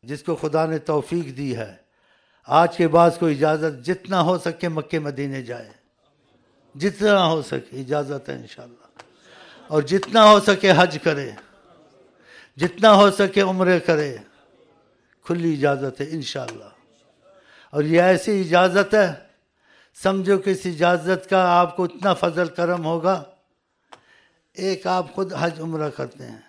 جس کو خدا نے توفیق دی ہے، آج کے بعد کو اجازت جتنا ہو سکے مکے مدینے جائے، جتنا ہو سکے اجازت ہے انشاءاللہ، اور جتنا ہو سکے حج کرے، جتنا ہو سکے عمرے کرے، کھلی اجازت ہے انشاءاللہ۔ اور یہ ایسی اجازت ہے، سمجھو کہ اس اجازت کا آپ کو اتنا فضل کرم ہوگا، ایک آپ خود حج عمرہ کرتے ہیں،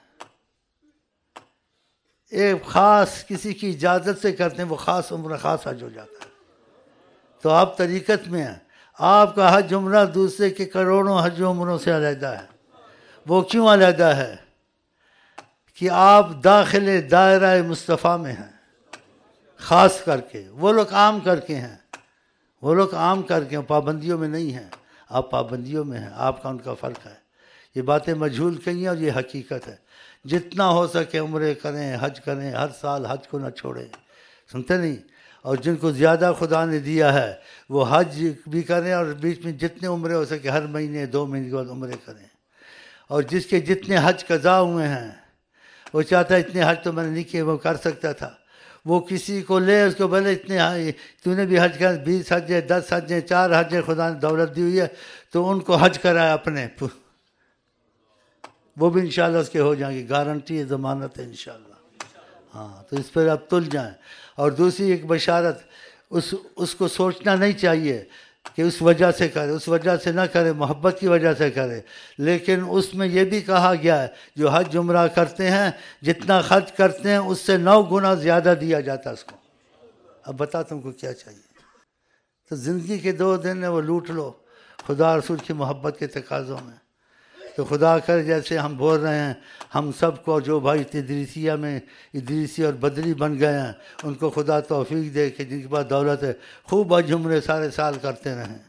ایک خاص کسی کی اجازت سے کرتے ہیں، وہ خاص عمرہ خاص حج ہو جاتا ہے۔ تو آپ طریقت میں ہیں، آپ کا حج عمرہ دوسرے کے کروڑوں حج عمروں سے علیحدہ ہے۔ وہ کیوں علیحدہ ہے؟ کہ آپ داخل دائرہ مصطفیٰ میں ہیں، خاص کر کے وہ لوگ عام کر کے ہیں، وہ لوگ عام کر کے ہیں، پابندیوں میں نہیں ہیں، آپ پابندیوں میں ہیں، آپ کا ان کا فرق ہے۔ یہ باتیں مجہول کہیں ہیں اور یہ حقیقت ہے۔ جتنا ہو سکے عمرے کریں، حج کریں، ہر سال حج کو نہ چھوڑیں، سنتے نہیں؟ اور جن کو زیادہ خدا نے دیا ہے وہ حج بھی کریں، اور بیچ میں جتنے عمرے ہو سکے ہر مہینے 2 مہینے کے بعد عمرے کریں۔ اور جس کے جتنے حج قضا ہوئے ہیں، وہ چاہتا ہے اتنے حج تو میں نے نہیں کیے، وہ کر سکتا تھا، وہ کسی کو لے، اس کو بولے اتنے تو نے بھی حج کر، 20 حج ہے، 10 حج ہے، 4 حج ہے، خدا نے دولت دی ہوئی ہے تو ان کو حج کرائے اپنے، وہ بھی انشاءاللہ اس کے ہو جائیں گے، گارنٹی ہے، ضمانت ہے انشاءاللہ۔ ہاں، تو اس پر اب تل جائیں۔ اور دوسری ایک بشارت، اس کو سوچنا نہیں چاہیے کہ اس وجہ سے کرے، اس وجہ سے نہ کرے، محبت کی وجہ سے کرے، لیکن اس میں یہ بھی کہا گیا ہے جو حج عمرہ کرتے ہیں جتنا خرچ کرتے ہیں اس سے 9 گنا زیادہ دیا جاتا ہے اس کو۔ اب بتا تم کو کیا چاہیے؟ تو زندگی کے 2 دن ہیں وہ لوٹ لو خدا رسول کی محبت کے تقاضوں میں۔ تو خدا کر جیسے ہم بول رہے ہیں، ہم سب کو جو بھائی تدریسیہ میں ادریسی اور بدری بن گئے ہیں ان کو خدا توفیق دے کہ جن کے پاس دولت ہے خوب حج عمرے سارے سال کرتے رہیں۔